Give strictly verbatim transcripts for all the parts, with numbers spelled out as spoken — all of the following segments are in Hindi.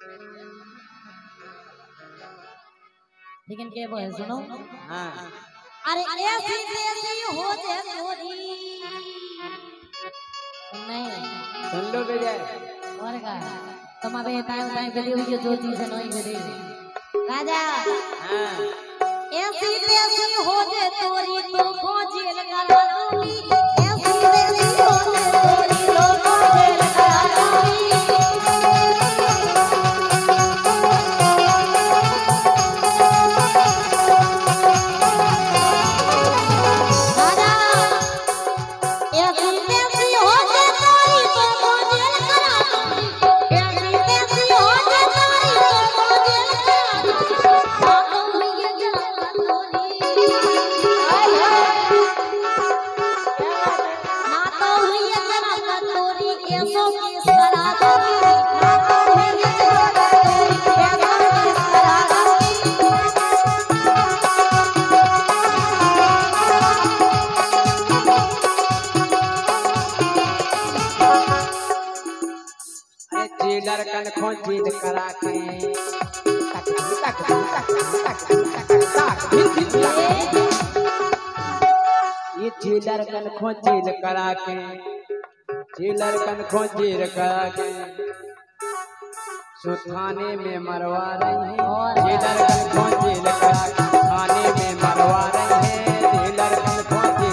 लेकिन क्या वो है सुनो। हाँ अरे ऐसी ऐसी हो जाए चोरी नहीं सुन लो बेजा और का तुम अबे टाइम टाइम वीडियो वीडियो जो चीज है नहीं वीडियो राजा। हाँ ऐसी ऐसी हो जाए चोरी तो खोजे लगा दूंगी ऐसी ऐसी हो जाए चोरी तो खोजे लगा दूंगी। लड़कन खोजी करा के ये झीलर कन खोजी करा के झीलर कन खोजी करा के थाने में मरवा रही है झीलर कन खोजी करा के थाने में मरवा रही है झीलर कन खोजी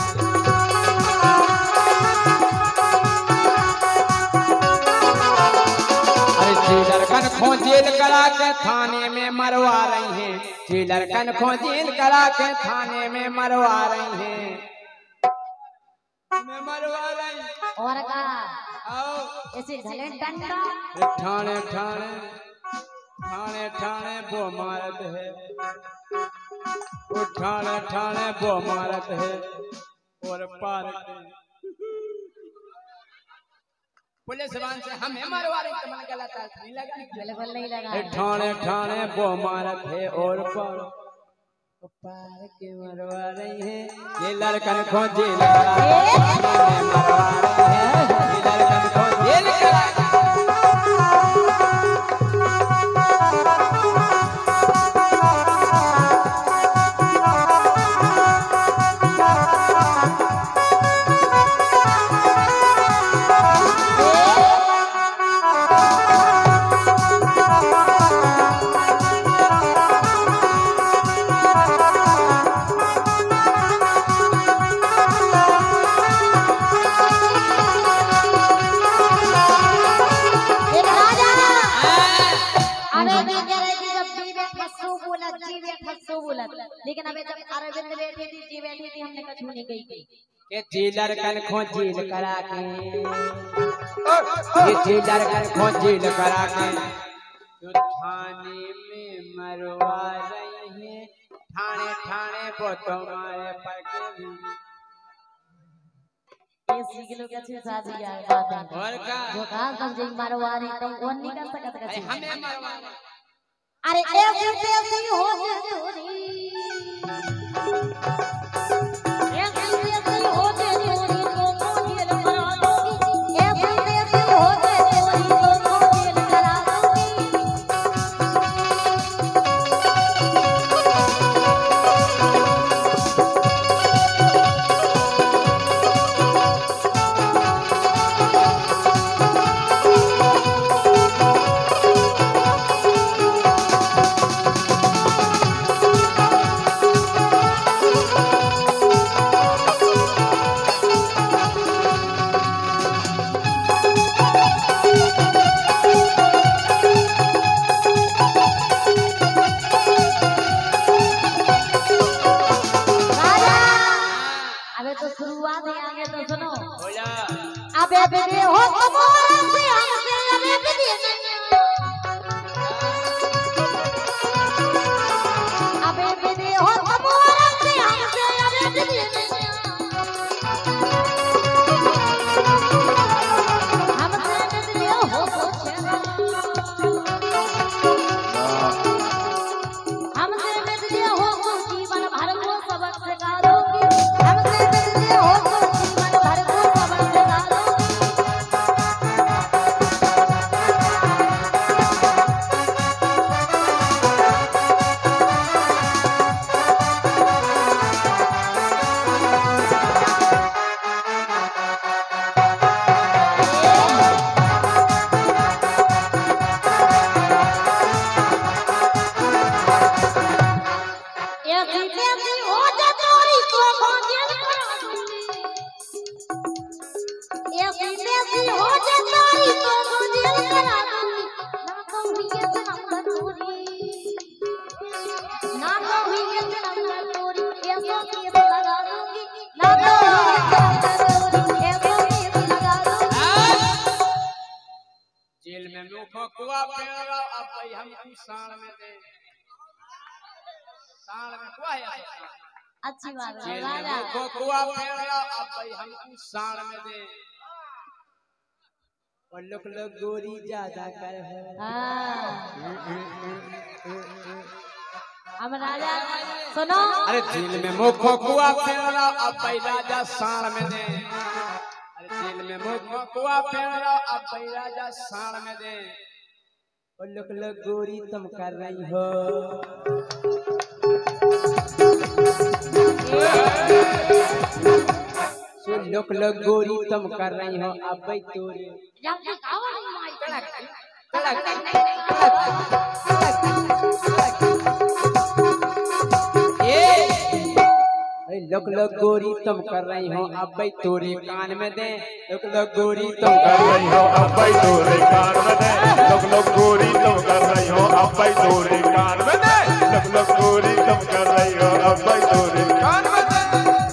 लड़कन खोजेल करा के थाने में मरवा रही हैं जी लड़कन खोजेल करा के थाने में मरवा रही हैं में मरवा रही और का आओ ऐसे झले डंडा ठाणे ठाणे ठाणे ठाणे वो मारत है वो ठाणे ठाणे वो मारत है और पार पुलिस वान से हमें मरवा रही तो मन गलत नहीं लगा बिल्कुल नहीं लगा ठाणे ठाणे वो मारत है और पार पार के मरवा रही है ये लड़कन खोजे लगा मरवा रही है ये लड़कन खोजे लगा लेकिन अबे जब अरविंद बैठी थी जी बैठी थी हमने कछु नहीं कही गई के झीलर कन खोजील करा के ये झीलर कन खोजील करा के जो थाने में मरवा रही है थाने थाने वो तुम्हारे पर के ये सीख लो कैसे शादी यार बात है और का जो कहा तब जी मरवा रही तो वो नहीं कर सकता कैसे हमें मरवा अरे ऐसे ऐसे हो जाए चोरी Thank you. मुखो कुआ पेड़ अब भाई हम साण में दे साण में कुआ है अच्छी बात है जेल में राजा मुखो कुआ पेड़ अब भाई हम साण में दे और लोग लोग गोरी ज्यादा कर है हाँ अब राजा सुनो अरे जेल में मुखो कुआ पेड़ अब भाई राजा साण में दे अरे जेल में मुखो कुआ पेड़ अब भाई राजा साण में दे और लोग लोग गोरी तुम कर रही हो सुन लोग लोग गोरी तुम कर रही हो अब भाई तोरे जल्दी खाओ माई कड़क कड़क लोग लोग गोरी तुम कर रही हो अब भाई तोरे कान में दे लोग लोग गोरी तुम कर रही हो अब भाई तोरे कान में दे लोग लोग गोरी तुम कर रही हो अब भाई तोरे कान में दे लोग लोग गोरी तुम कर रही हो अब भाई तोरे कान में दे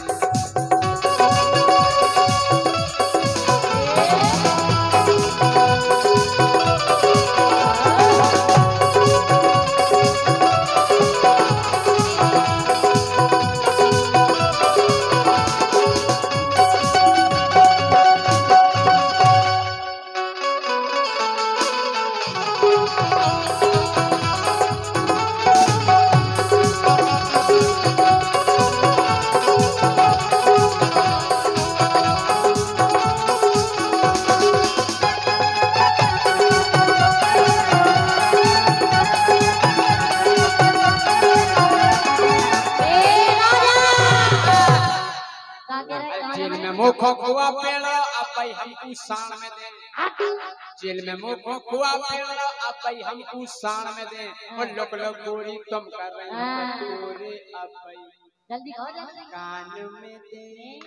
मुखो कुआ पेड़ अब भाई हमको साण में दे जेल में मुखो कुआ पेड़ अब भाई हमको साण में दे और लोग लोग गोरी तुम कर रहे हो गोरी अब भाई जल्दी खाओ जल्दी कान में दे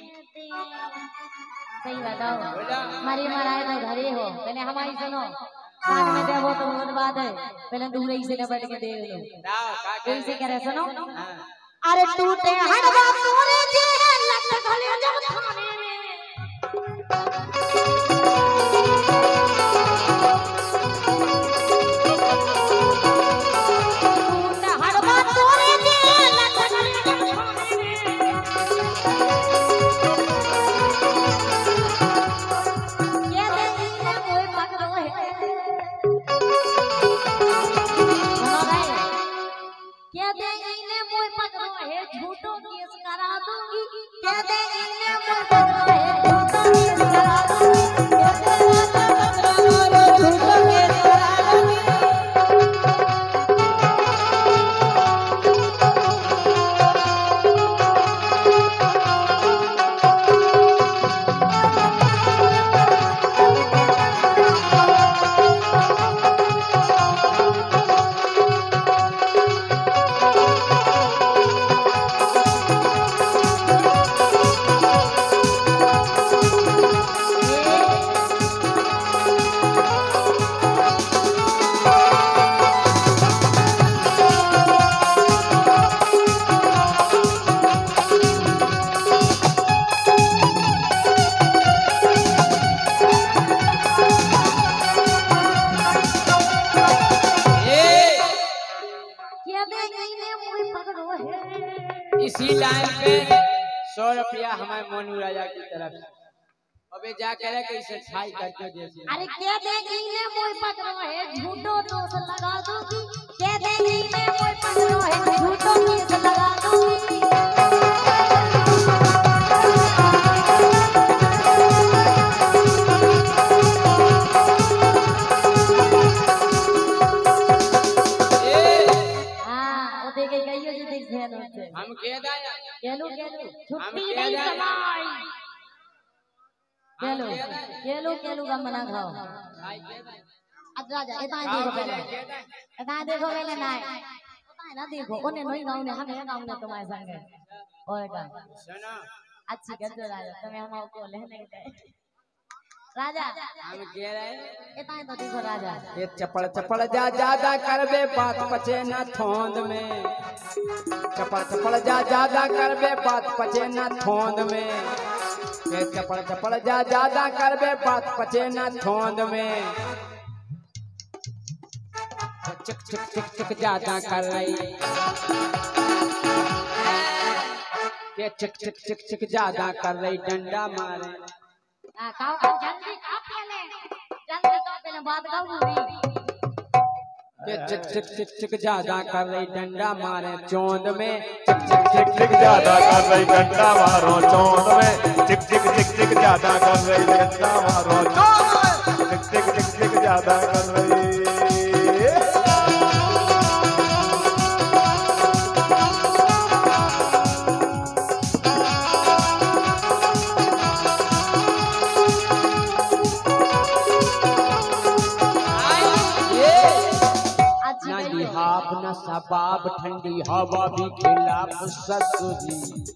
सही बताओ हमारी महाराज तो घर ही हो पहले हमारी सुनो कान में दे वो तो बहुत बात है पहले दूर ही से बैठ के देख लो कोई से कह रहे सुनो अरे टूटे हड़वा तोरे जे लट गले जब थाने में टूटे हड़वा तोरे जे लट गले जब थाने में ये देखी है कोई पकड़ो है सुनो भाई क्या देंगे इन्हें मोय पकड़ो है झूठो केस करा दूंगी क्या देंगे इन्हें मोय पकड़ो है झूठो केस करा दूंगी कैसे राजा पकड़ो रो झूठो केस करा दूंगी इसी लाइन पे सौ रुपया हमारे मोनू राजा की तरफ से अबे जा करे कैसे छाई करके जैसे अरे क्या देंगे इन्हें मोय पकड़ो है झूठो दोष लगा दूंगी क्या देंगे इन्हें मोय पकड़ो है झूठो केस लगा दूंगी हम कह दाया केलू केलू हम छुट्टी कह नहीं दाया कमाई केलू केलू केलू का मना खाओ राजा इतना देखो पहले इतना देखो पहले ना इतना ना देखो उन्हें नहीं गाँव ने हमें गाँव ने तुम्हारे संग और का सुनो अच्छी कर दो राजा तुम्हें हम को लेने गए राजा हम कह रहे इतना तो देखो राजा ये चपड़ चपड़ जा ज्यादा करबे बात पचे न थोंद में चपड़ चपड़ जा ज्यादा करबे बात पचे न थोंद में ये चपड़ चपड़ जा ज्यादा करबे बात पचे न थोंद में चिक चिक चिक चिक ज्यादा कर रही के चिक चिक चिक चिक ज्यादा कर रही डंडा मारे आ काओ का जल्दी का पहले जल्दी का पहले बात कहूंगी के चिक चिक चिक चिक ज्यादा कर रही डंडा मारे चौंद में चिक चिक चिक चिक ज्यादा कर रही डंडा मारो चौंद में चिक चिक चिक चिक ज्यादा कर रही डंडा मारो चौंद में चिक चिक चिक चिक ज्यादा कर रही न सबाब ठंडी हवा भी खिलाफ ससुरी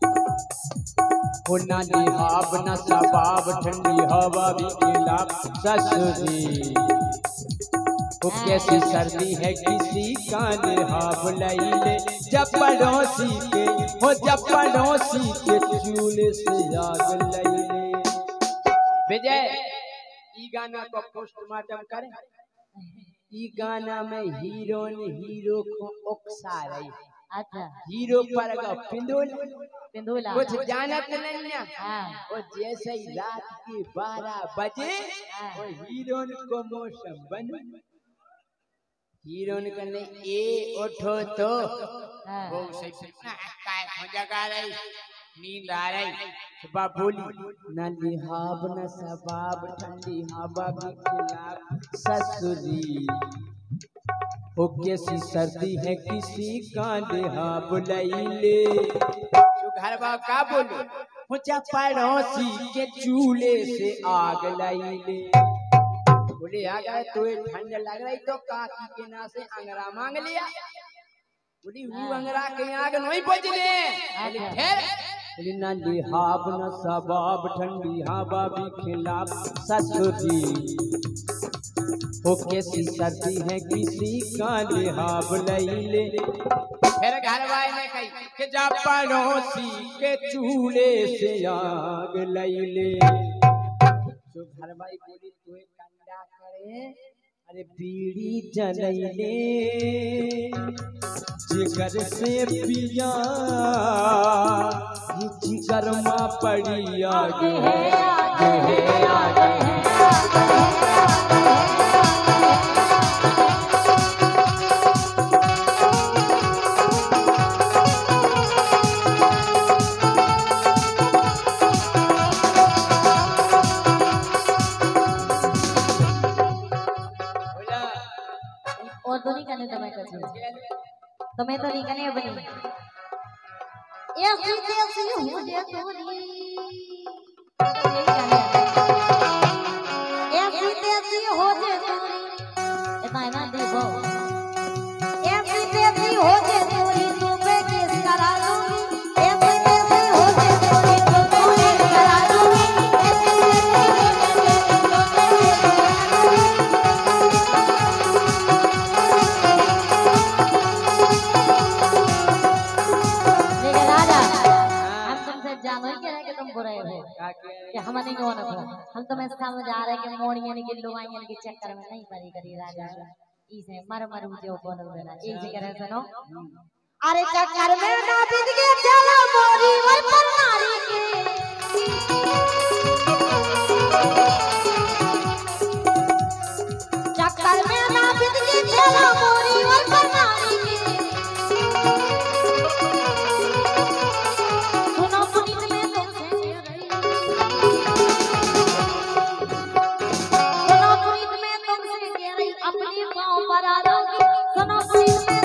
हो ना निहाब न सबाब ठंडी हवा भी खिलाफ ससुरी हो कैसी सर्दी है किसी का निहाब लई ले जब पड़ोसी के हो जब पड़ोसी के चूल्हे से आग लई ले विजय ई गाना को पोस्टमार्टम करें ई गाना में हीरो ने हीरो को उकसा रही अच्छा हीरो पर का पिंदुल पिंदुला कुछ जानत नहीं ना हां और जैसे ही रात के बारह बजे और हीरो को मौसम बन हीरो ने कहने ए उठो तो वो सही काय हो जगा रही नींद आ रही सुबह बोली न लिहाब न सबाब ठंडी हवा भी खिलाफ ससुरी हो कैसी सर्दी है किसी का लिहाब लई ले जो घर बा का बोलो मुझे पड़ोसी के चूल्हे से आग लई ले बोले आ गए तो ठंड लग रही तो काकी के ना से अंगरा मांग लिया बोली वो अंगरा के आग नहीं बजले फिर न लिहाब न सबाब ठंडी हवा भी खिलाफ ससुरी हो कैसी सर्दी है किसी का लिहाब लई ले फिर घर वाले ने कही कि जा पड़ोसी के चूल्हे से आग लई ले जो घर वाली बोली तू कंडा करे अरे बीड़ी जलैले जिगर से पिया जिगर माँ पड़ी आगे है आगे है आगे है और तो नहीं करने तुम्हें कुछ तुम्हें तो नहीं करने बनी ऐसी जैसी हो जे तोरी ऐसी जैसी हो जे तोरी इतना ना देखो ऐसी जैसी हो जे तोरी तो पे किस करा लूंगी ऐसी जैसी हो जे तोरी तो पे किस करा लूंगी ऐसी कि हम नहीं कौन हम तो मैं समझ आ रहे कि मोड़ियां नहीं कि लुगाइयां के चक्कर में नहीं पड़ी करी राजा इसे मर मर मुझे ऊपर देना एक से कह रहे सुनो अरे चक्कर में ना बीत के चला मोरी वर पर नारी के चक्कर में ना बीत के चला मोरी वर पर नारी के सुनो पुनीत में तुमसे अपने पाँव पर आ जाऊंगी सुनो प्लीज